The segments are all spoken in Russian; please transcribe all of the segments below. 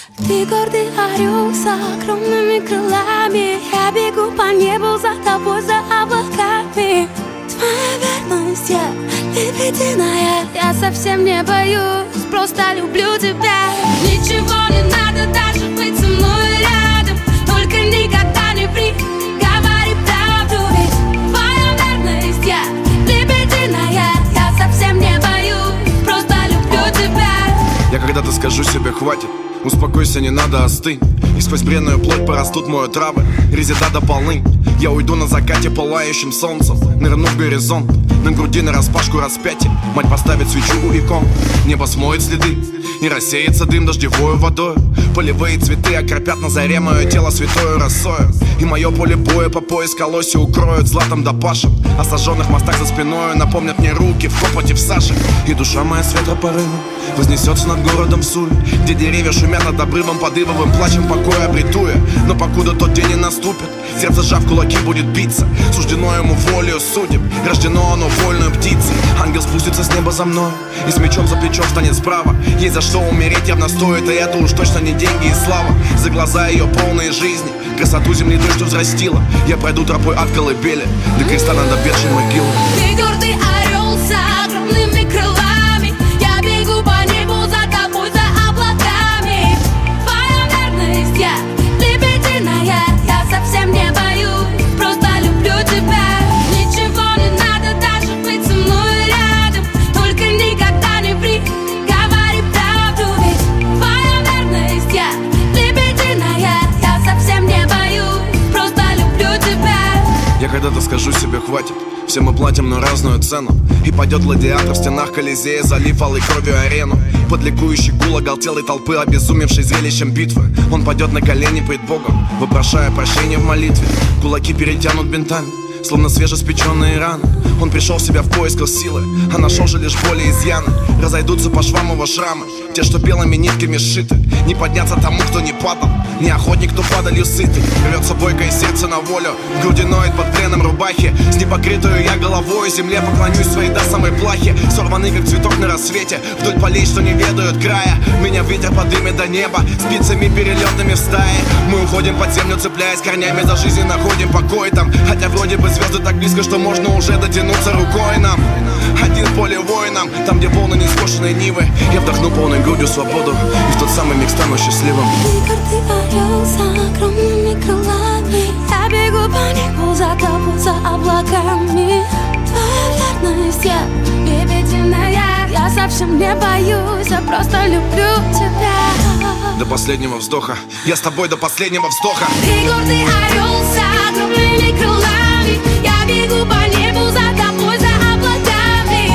Ты гордый орел с огромными крылами. Я бегу по небу за тобой, за облаками. Твоя верность, я лебединая. Я совсем не боюсь, просто люблю тебя. Ничего не надо даже быть со мной рядом. Только никогда не говори правду. Ведь твоя верность, я лебединая. Я совсем не боюсь, просто люблю тебя. Я когда-то скажу себе хватит. Успокойся, не надо, остынь. И сквозь бренную плоть порастут мою травы. Резида до полынь. Я уйду на закате пылающим солнцем. Нырну в горизонт. На груди нараспашку распятие. Мать поставит свечу у икон. Небо смоет следы. И рассеется дым дождевою водой. Полевые цветы окропят на заре мое тело святою росою. И мое поле боя по пояс колосья укроют златом да пашем. О сожженных мостах за спиною напомнят мне руки в копоти в саже. И душа моя с ветропорывом вознесется над городом Суль, где деревья шумят над обрывом, под ивовым плачем покоя обретуя. Но покуда тот день не наступит, сердце сжав кулаки будет биться. Суждено ему волею судеб, рождено оно вольной птицей. Ангел спустится с неба за мной и с мечом за плечом станет справа. Есть за что умереть явно стоит, и это уж точно не деньги и слава. За глаза ее полные жизни, красоту земли той, что взрастила. Я пройду тропой от колыбели до креста над обетшей могилой. Ты гордый орел с огромными крылами. Я бегу по небу за тобой, за облаками. Твоя верность, я лебединая. Я совсем не боюсь, просто люблю тебя. Ничего не надо даже быть со мной рядом. Только никогда не говори правду. Ведь твоя верность, я лебединая. Я совсем не боюсь, просто люблю тебя. Я когда-то скажу себе хватит. Все мы платим на разную цену. И пойдет гладиатор в стенах Колизея, залив алой кровью арену. Под ликующий гул оголтелой толпы, обезумевшей зрелищем битвы. Он пойдет на колени пред Богом, вопрошая прощения в молитве. Кулаки перетянут бинтами, словно свежеспеченные раны. Он пришел в себя в поисках силы, а нашел же лишь боли и изъяны. Разойдутся по швам его шрамы, те, что белыми нитками сшиты. Не подняться тому, кто не падал, не охотник, кто падалью сытый. Рвется бойкое сердце на волю, в груди ноет под пленом рубахи. С непокрытую я головой земле поклонюсь своей до самой плахи. Сорваны, как цветок на рассвете, вдоль полей, что не ведают края. Меня ветер подымет до неба, спицами перелетными в стае. Мы уходим под землю, цепляясь корнями за жизнь, и находим покой там. Хотя вроде бы звезды так близко, что можно уже дотянуться рукой нам. Один в поле воинам, там, где полны нескошенные нивы. Я вдохну полной грудью свободу, и в тот самый миг стану счастливым. Ты гордый орел с огромными крылами. Я бегу по небу за тобой, за облаками. Твоя верность, я лебединая. Я совсем не боюсь, я просто люблю тебя. До последнего вздоха, я с тобой до последнего вздоха. Ты гордый орел с огромными крылами. Я бегу по небу за тобой, за облаками.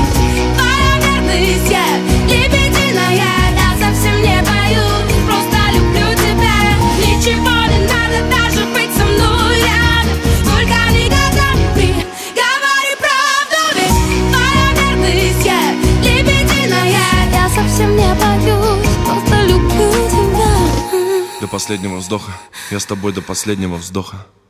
Твоя верность, я лебединая. Я совсем не боюсь, просто люблю тебя. Ничего не надо даже быть со мной рядом. Только никогда не говори правду. Ведь твоя верность, я лебединая. Я совсем не боюсь, просто люблю тебя. До последнего вздоха, я с тобой до последнего вздоха.